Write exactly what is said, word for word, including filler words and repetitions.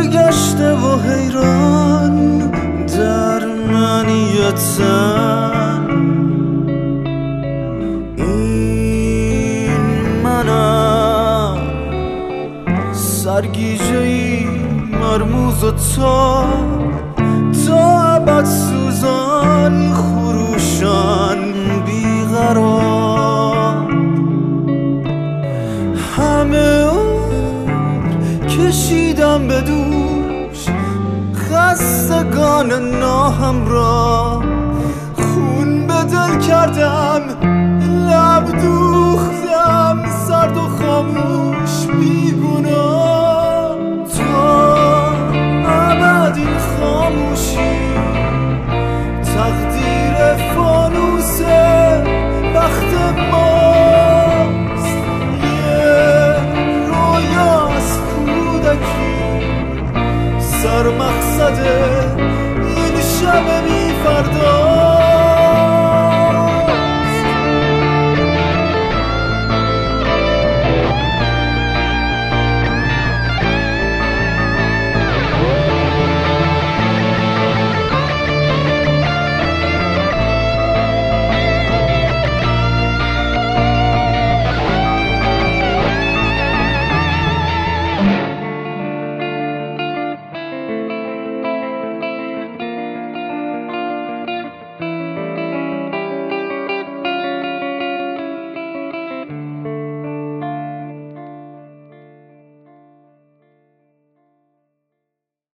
سرگشته و حیران در منیتن، این منم سرگیجه‌ای مرموز و تا تا ابد سوزان خروشان بیقرار. همه عمر کشیدم به دوش خستگان ناهمراه، خون به دل کردم لب دوختم سرد و خاموش بیگناه. تا ابد این خاموشی تقدیر فانوس بخت ماست، یه رویا از کودکی سر مقصد این شب بی فردا.